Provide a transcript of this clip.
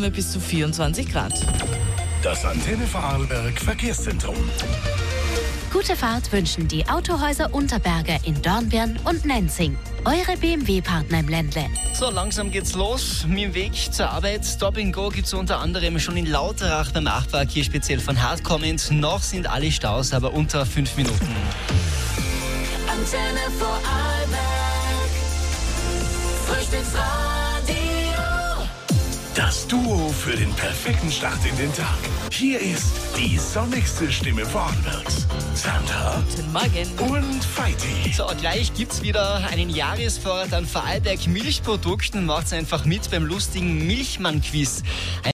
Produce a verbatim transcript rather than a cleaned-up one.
Wärme bis zu vierundzwanzig Grad. Das Antenne Vorarlberg Verkehrszentrum. Gute Fahrt wünschen die Autohäuser Unterberger in Dornbirn und Nenzing. Eure B M W-Partner im Ländle. So, langsam geht's los. Mit dem Weg zur Arbeit. Stop and Go gibt's unter anderem schon in Lauterach beim Achpark, hier speziell von Hart kommend. Noch sind alle Staus, aber unter fünf Minuten. Antenne Vorarlberg. Frühstücksradio. Das Duo für den perfekten Start in den Tag. Hier ist die sonnigste Stimme Vorarlbergs. Sandra Guten Morgen. und Feiti. So, gleich gibt's wieder einen Jahresvorrat an Vorarlberg Milchprodukten. Macht's einfach mit beim lustigen Milchmann-Quiz.